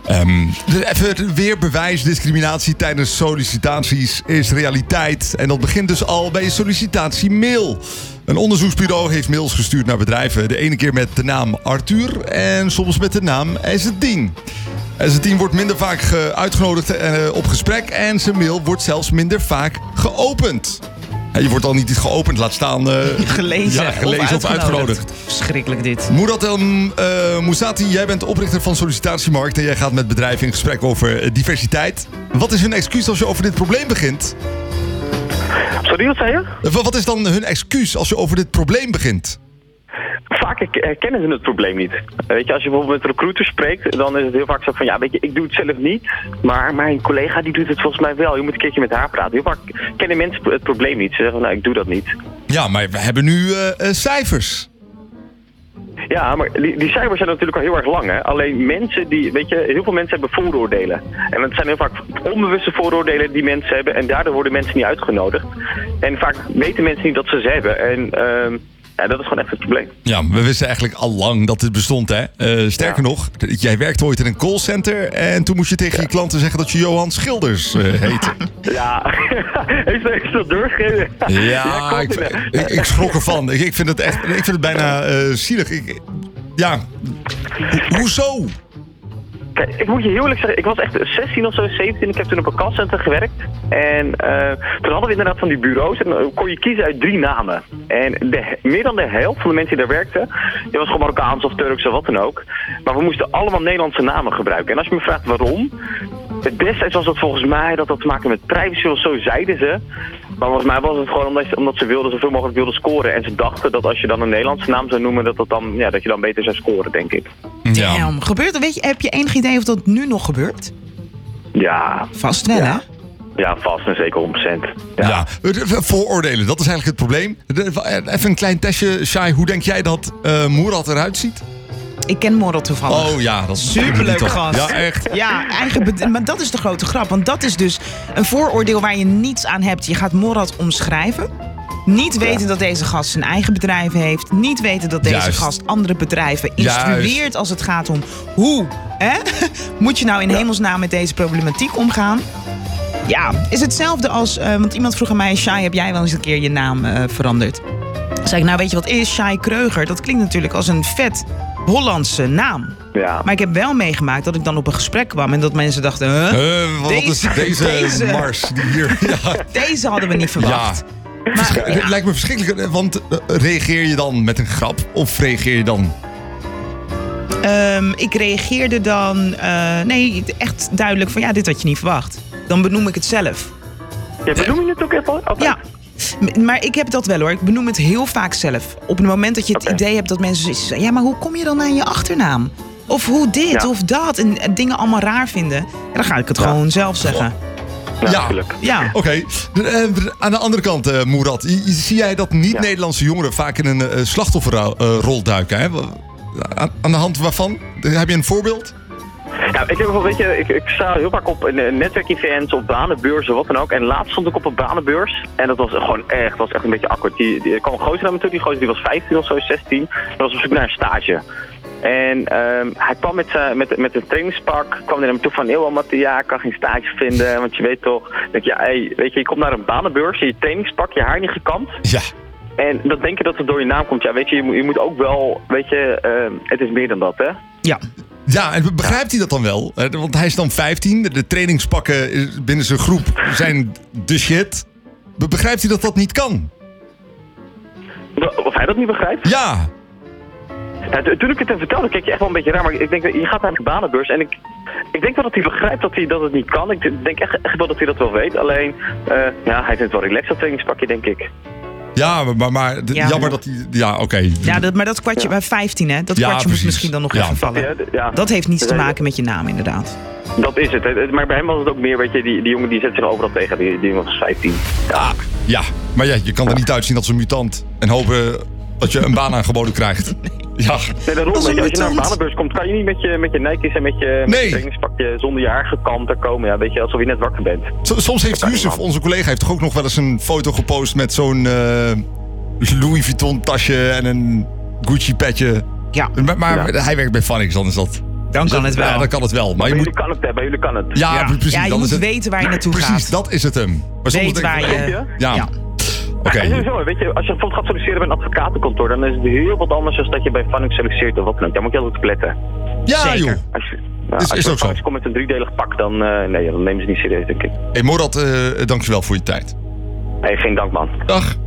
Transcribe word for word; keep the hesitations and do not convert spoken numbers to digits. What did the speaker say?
Um, even weer bewijs, discriminatie tijdens sollicitaties is realiteit. En dat begint dus al bij je sollicitatiemail. Een onderzoeksbureau heeft mails gestuurd naar bedrijven. De ene keer met de naam Arthur en soms met de naam Ezzeddine. Ezzeddine wordt minder vaak ge- uitgenodigd uh, op gesprek en zijn mail wordt zelfs minder vaak geopend. Ja, je wordt al niet geopend, laat staan uh, gelezen, ja, gelezen of, of uitgenodigd. Verschrikkelijk dit. Mourad El uh, Moussati, jij bent de oprichter van Sollicitatiemarkt en jij gaat met bedrijven in gesprek over uh, diversiteit. Wat is hun excuus als je over dit probleem begint? Sorry, wat zei je? Uh, wat is dan hun excuus als je over dit probleem begint? Vaak herkennen ze het probleem niet. Weet je, als je bijvoorbeeld met recruiters spreekt, dan is het heel vaak zo van, ja, weet je, ik doe het zelf niet, maar mijn collega die doet het volgens mij wel. Je moet een keertje met haar praten. Heel vaak kennen mensen het probleem niet. Ze zeggen, nou, ik doe dat niet. Ja, maar we hebben nu uh, uh, cijfers. Ja, maar die, die cijfers zijn natuurlijk al heel erg lang, hè. Alleen mensen die, weet je, heel veel mensen hebben vooroordelen. En het zijn heel vaak onbewuste vooroordelen die mensen hebben en daardoor worden mensen niet uitgenodigd. En vaak weten mensen niet dat ze ze hebben. En uh, ja, dat is gewoon echt het probleem. Ja, we wisten eigenlijk al lang dat dit bestond, hè. Uh, sterker ja. nog, jij werkte ooit in een callcenter en toen moest je tegen ja. je klanten zeggen dat je Johan Schilders uh, heette. Ja, heeft dat doorgegeven? Ja, ja ik, ik, ik schrok ervan. Ik, ik vind het echt, ik vind het bijna uh, zielig. Ik, ja, Ho- hoezo? Kijk, ik moet je heel eerlijk zeggen, ik was echt zestien of zo, zeventien. Ik heb toen op een callcenter gewerkt. En uh, toen hadden we inderdaad van die bureaus. En dan kon je kiezen uit drie namen. En de, meer dan de helft van de mensen die daar werkten, die was gewoon Marokkaans of Turks of wat dan ook. Maar we moesten allemaal Nederlandse namen gebruiken. En als je me vraagt waarom, destijds was dat volgens mij dat dat te maken met privacy of zo, zeiden ze. Maar volgens mij was het gewoon omdat, ze, omdat ze wilden zoveel mogelijk wilden scoren. En ze dachten dat als je dan een Nederlandse naam zou noemen, dat, dat, dan, ja, dat je dan beter zou scoren, denk ik. Ja. Damn, gebeurt er, weet je, heb je enig idee of dat nu nog gebeurt? Ja. Vast wel, ja. hè? Ja, vast en zeker honderd procent. Ja. ja, vooroordelen, dat is eigenlijk het probleem. Even een klein testje, Shai, hoe denk jij dat uh, Mourad eruit ziet? Ik ken Mourad toevallig. Oh ja, dat is superleuke gast. Ja, echt. Ja, eigen bed- maar dat is de grote grap. Want dat is dus een vooroordeel waar je niets aan hebt. Je gaat Mourad omschrijven. Niet weten ja. dat deze gast zijn eigen bedrijf heeft. Niet weten dat deze Juist. gast andere bedrijven instrueert Juist. als het gaat om hoe. Hè? Moet je nou in ja. hemelsnaam met deze problematiek omgaan? Ja, is hetzelfde als... Uh, want iemand vroeg aan mij, Shai, heb jij wel eens een keer je naam uh, veranderd? Toen zei ik, nou weet je wat is? Shai Kreuger. Dat klinkt natuurlijk als een vet Hollandse naam. Ja. Maar ik heb wel meegemaakt dat ik dan op een gesprek kwam en dat mensen dachten, huh? Uh, wat deze, is deze, deze Mars die hier... Ja. Deze hadden we niet verwacht. Ja. Maar, Verschri- ja. Het lijkt me verschrikkelijk, want uh, reageer je dan met een grap of reageer je dan... Um, ik reageerde dan, uh, nee, echt duidelijk van ja, dit had je niet verwacht. Dan benoem ik het zelf. Ja, benoem je het ook even? Altijd? Ja. Maar ik heb dat wel hoor. Ik benoem het heel vaak zelf. Op het moment dat je het okay. idee hebt dat mensen zeggen, ja, maar hoe kom je dan aan je achternaam? Of hoe dit ja. of dat. En, en dingen allemaal raar vinden. Ja, dan ga ik het ja. gewoon zelf zeggen. Ja, ja. ja. Oké. Okay. Aan de andere kant, uh, Mourad. Zie jij dat niet-Nederlandse jongeren vaak in een uh, slachtofferrol uh, duiken? Hè? Aan, aan de hand waarvan? Heb je een voorbeeld? Ja, ik, heb wel, weet je, ik, ik sta heel vaak op uh, netwerkevents, op banenbeurzen, wat dan ook. En laatst stond ik op een banenbeurs. En dat was gewoon echt, was echt een beetje awkward. Die, die kwam een gozer naar me toe, die gozer die was vijftien of zo, zestien. Dat was op zoek naar een stage. En um, hij kwam met, uh, met, met een trainingspak, kwam er naar me toe van, heel Mattie, ja, ik kan geen stage vinden, want je weet toch. Denk je, ja, hey, weet je, je komt naar een banenbeurs, je trainingspak, je haar niet gekamd. Ja. En dan denk je dat het door je naam komt. Ja, weet je, je moet, je moet ook wel, weet je, uh, het is meer dan dat, hè? Ja. Ja, en begrijpt hij dat dan wel? Want hij is dan vijftien, de trainingspakken binnen zijn groep zijn de shit. Begrijpt hij dat dat niet kan? Of hij dat niet begrijpt? Ja. Ja, toen ik het hem vertelde, keek je echt wel een beetje raar. Maar ik denk, je gaat naar de banenbeurs en ik, ik denk wel dat hij begrijpt dat hij dat het niet kan. Ik denk echt, echt wel dat hij dat wel weet. Alleen, uh, ja, hij vindt het wel relaxed, dat trainingspakje, denk ik. Ja, maar, maar ja. jammer dat hij... Ja, oké. Okay. Ja, dat, maar dat kwartje ja. bij vijftien, hè? Dat ja, kwartje precies. moet misschien dan nog ja. even vallen. Ja, ja. Dat heeft niets te maken met je naam, inderdaad. Dat is het. Maar bij hem was het ook meer, weet je, die, die jongen die zet zich overal tegen. Die, die jongen was vijftien. Ja, ah, ja. maar ja, je kan er niet uitzien als een mutant. En hopen dat je een baan aangeboden krijgt. Nee. Ja. Nee, daarom, als, je, als je naar een banenbeurs komt, kan je niet met je, met je Nike's en met je, nee. je trainingspakje zonder je haar gekamd er komen. Ja, weet je, alsof je net wakker bent. Soms heeft Yusuf, onze collega, heeft toch ook nog wel eens een foto gepost met zo'n uh, Louis Vuitton tasje en een Gucci petje. Ja. Maar, maar ja. hij werkt bij Funix, dan is dat Dan kan het wel. Ja, dan kan het wel. Maar Bij je jullie moet... kan het, hè? Bij jullie kan het. Ja, Ja, precies. ja je dan moet is het... weten waar je naartoe precies, gaat. Precies, dat is het hem. Maar soms Weet denk ik- waar je... Ja. Ja, Ja. oké. En sowieso, weet je, als je bijvoorbeeld gaat solliciteren bij een advocatenkantoor, dan is het heel wat anders dan dat je bij Funix solliciteert of wat dan ook. Daar moet je heel goed op letten. Ja, Zeker. joh. Als je, nou, Is- als is je ook bij Funix zo. komt met een driedelig pak, dan, uh, nee, dan nemen ze het niet serieus, denk ik. Hey, Morad, uh, dankjewel voor je tijd. Hey, geen dank, man. Dag.